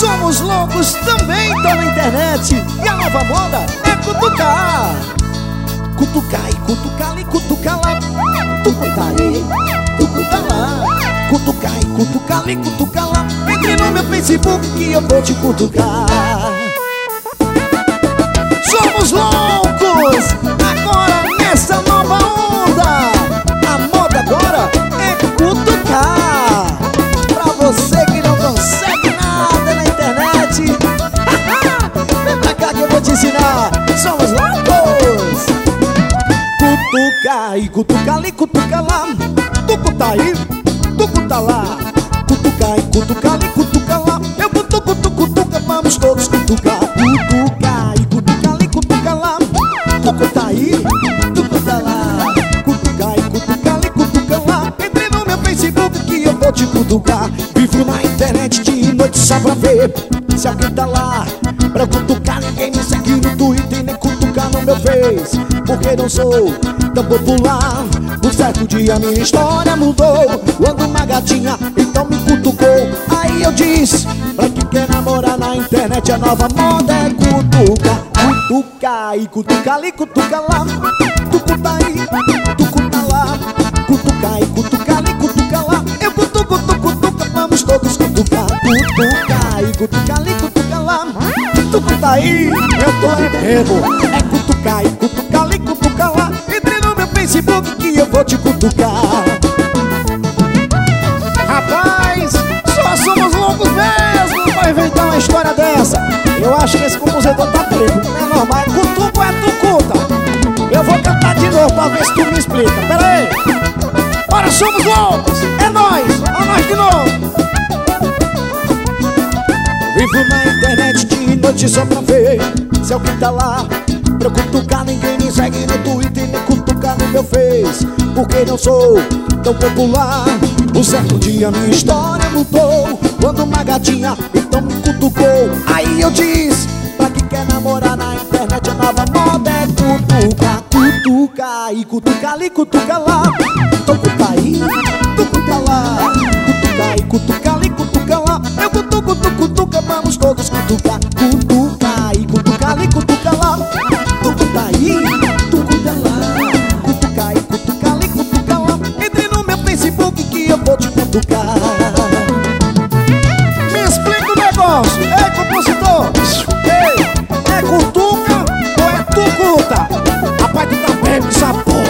Somos loucos, também estão na internet. E a nova moda é cutucar. Cutucar e cutucar e cutucar lá. Tucutar aí, tucutar lá. Cutucar e cutucar e cutucar lá. Entre no meu Facebook que eu vou te cutucar. Somos loucos, agora nessa nova onda. A moda agora é cutucar. Pra você que não consegue nada na internet, vem pra cá que eu vou te ensinar. Somos loucos. Cutucar e cutucar ali, cutucar lá. Tucutar aí, tucutar lá. Cutucar e cutucar ali, cutucar lá. Eu cutuco, tucutuca, vamos todos cutucar. Cutucar e cutucar ali, cutucar lá. Tucutar aí, tucutar lá. Cutucar e cutucar ali, cutucar lá. Entre no meu Facebook que eu vou te cutucar. Vivo na internet de noite só pra ver se alguém tá lá. Pra cutucar ninguém me segue no Twitter nem cutucar no meu Face, porque não sou tão popular. Um certo dia minha história mudou quando uma gatinha então me cutucou. Aí eu disse, pra quem quer namorar na internet a nova moda é cutucar. Cutucar e cutucar ali, cutucar lá. Tucutar aí, tucutar lá. Cutucar e cutucar ali, cutucar lá. Eu cutuco, tucutuca, vamos todos cutucar. Cutucar e cutucar ali, cutucar lá. Tucutar aí, eu tô bebo. É cutucar e cutucar ali, cutucar lá. Entre no meu Facebook que eu vou te cutucar. Rapaz, só somos loucos mesmo pra inventar uma história dessa. Eu acho que esse compositor tá preto. Não é normal, é cutuco ou é tucuta? Eu vou cantar de novo pra ver se tu me explica. Pera aí. Ora, somos loucos, é nós de novo. Vivo na internet de noite só pra ver se alguém tá lá. Pra cutucar ninguém me segue no Twitter nem cutucar no meu Face, porque não sou tão popular. Um certo dia minha história mudou quando uma gatinha então me cutucou. Aí eu disse, pra quem quer namorar na internet a nova moda é cutucar. Cutucar e cutucar ali, cutucar lá. Tucutar aí, tucutar lá. Cutucar e cutucar ali, cutucar lá. Eu cutuco, tucutuca, vamos todos cutucar. Cutucar e cutucar ali, cutucar lá. Tucutar aí, tucutar lá. Cutucar e cutucar ali, cutucar lá. Entre no meu Facebook que eu vou te cutucar. Me explica o negócio, ei compositor. Ei, é cutuca ou é tucuta? Rapaz, tu tá bem essa porra.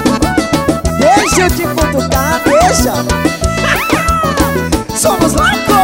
Deixa eu te cutucar, deixa. Somos loucos.